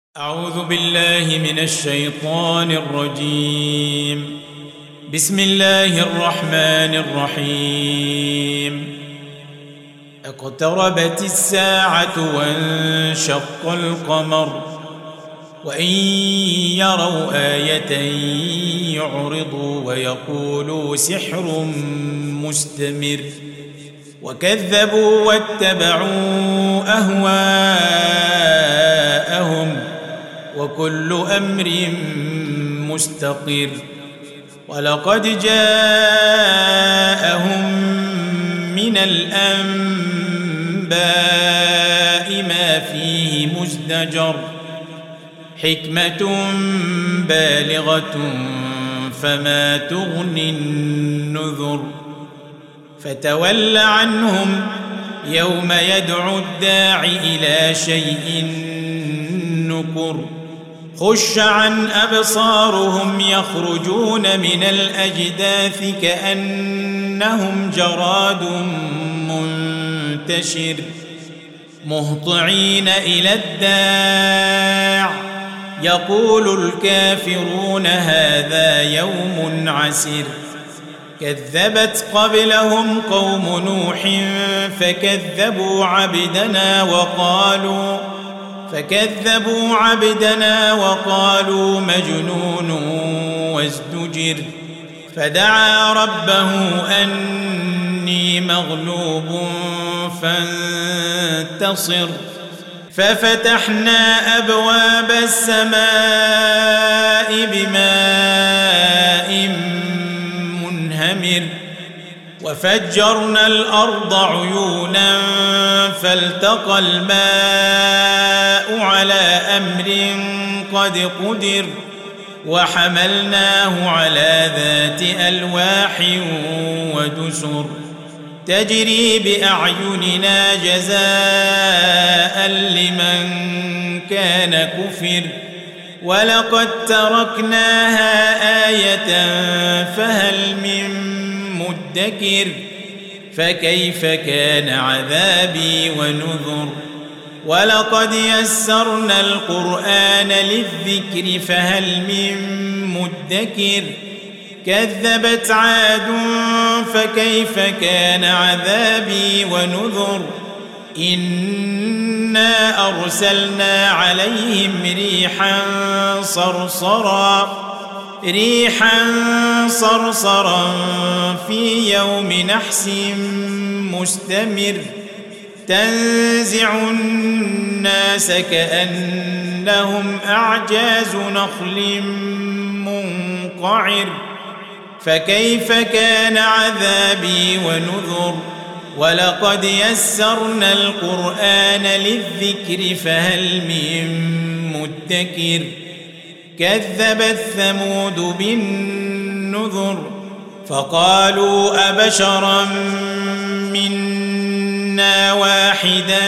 أعوذ بالله من الشيطان الرجيم. بسم الله الرحمن الرحيم. اقتربت الساعة وانشق القمر وإن يروا آية يعرضوا ويقولوا سحر مستمر وكذبوا واتبعوا أهواءهم وكل أمر مستقر. ولقد جاءهم من الأنباء ما فيه مزدجر حكمة بالغة فما تغني النذر. فتول عنهم يوم يدعو الداع إلى شيء نكر. خش عن أبصارهم يخرجون من الأجداث كأنهم جراد منتشر مهطعين إلى الداع يقول الكافرون هذا يوم عسر. كذبت قبلهم قوم نوح فكذبوا عبدنا وقالوا مجنون وازدجر. فدعا ربه أني مغلوب فانتصر. ففتحنا أبواب السماء بماء منهمر وفجرنا الأرض عيونا فالتقى الماء على أمر قد قدر وحملناه على ذات ألواح ودسر تجري بأعيننا جزاء لمن كان كفر. ولقد تركناها آية فهل من مدكر. فكيف كان عذابي ونذر. ولقد يسرنا القرآن للذكر فهل من مدكر. كذبت عاد فكيف كان عذابي ونذر. إنا أرسلنا عليهم ريحا صرصرا في يوم نحس مستمر تنزع الناس كأنهم أعجاز نخل منقعر. فكيف كان عذابي ونذر. ولقد يسرنا القرآن للذكر فهل من مدكر. كذبت ثمود بالنذر فقالوا أبشرا منا واحدا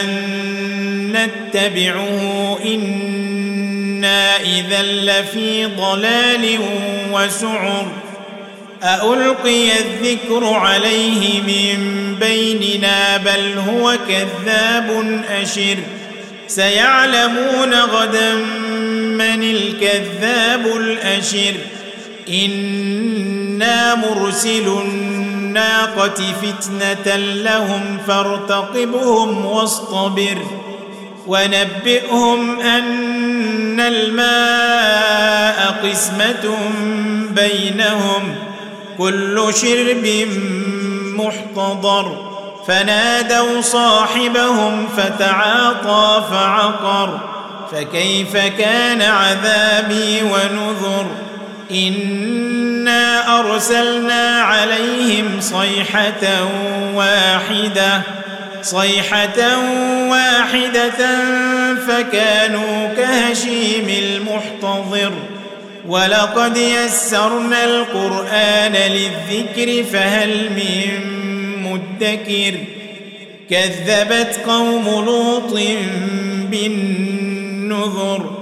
نتبعه إنا إذا لفي ضلال وسعر. أألقي الذكر عليه من بيننا بل هو كذاب أشر. سيعلمون غدا من الكذاب الأشر. إنا مرسل الناقة فتنة لهم فارتقبهم واصطبر. ونبئهم أن الماء قسمة بينهم كل شرب محتضر. فنادوا صاحبهم فتعاطى فعقر. فكيف كان عذابي ونذر. إنا أرسلنا عليهم صيحة واحدة فكانوا كهشيم المحتضر. ولقد يسرنا القرآن للذكر فهل من مدكر. كذبت قوم لوط بالنذر.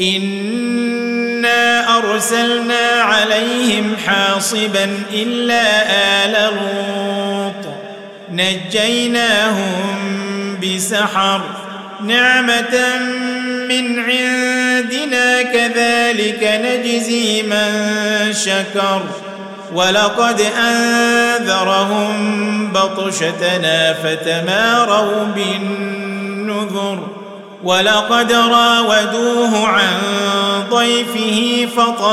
إنا أرسلنا عليهم حاصبا إلا آل لوط نجيناهم بسحر نعمة من عندنا كذلك نجزي من شكر ولقد أنذرهم بطشتنا فتماروا بالنذر ولقد راودوه عن ضيفه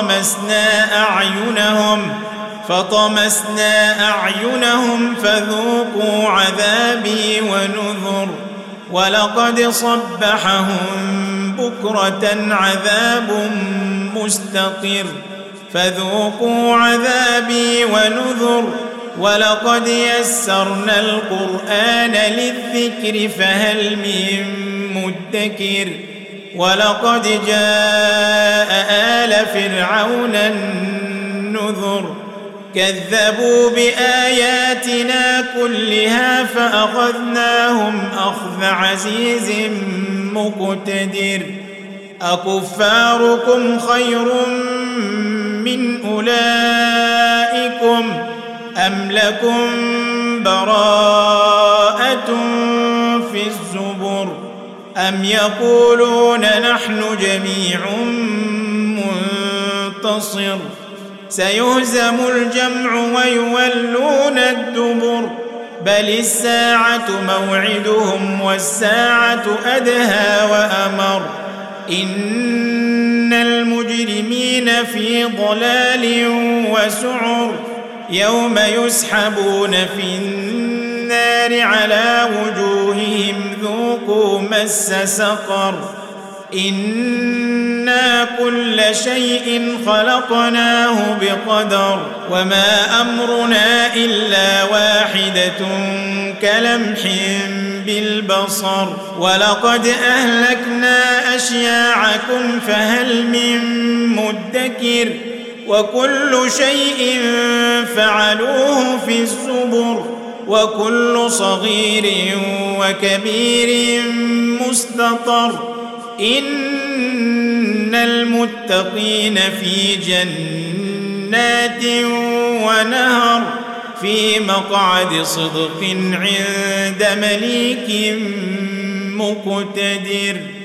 فطمسنا أعينهم فذوقوا عذابي ونذر ولقد صبحهم بكرة عذاب مستقر فذوقوا عذابي ونذر ولقد يسرنا القرآن للذكر فهل من مدكر ولقد جاء آل فرعون النذر كذبوا بآياتنا كلها فأخذناهم أخذ عزيز مقتدر أكفاركم خير من أولئكم أم لكم براءة في الزبر أم يقولون نحن جميع منتصر سيهزم الجمع ويولون الدبر بل الساعة موعدهم والساعة أدهى وأمر إن المجرمين في ضلال وسعر يوم يسحبون في النار على وجوههم ذوقوا مس سقر إنا كل شيء خلقناه بقدر وما أمرنا إلا واحدة كلمح بالبصر ولقد أهلكنا أشياعكم فهل من مدكر وكل شيء فعلوه في الزبر وكل صغير وكبير مستطر إن المتقين في جنات ونهر في مقعد صدق عند مليك مقتدر.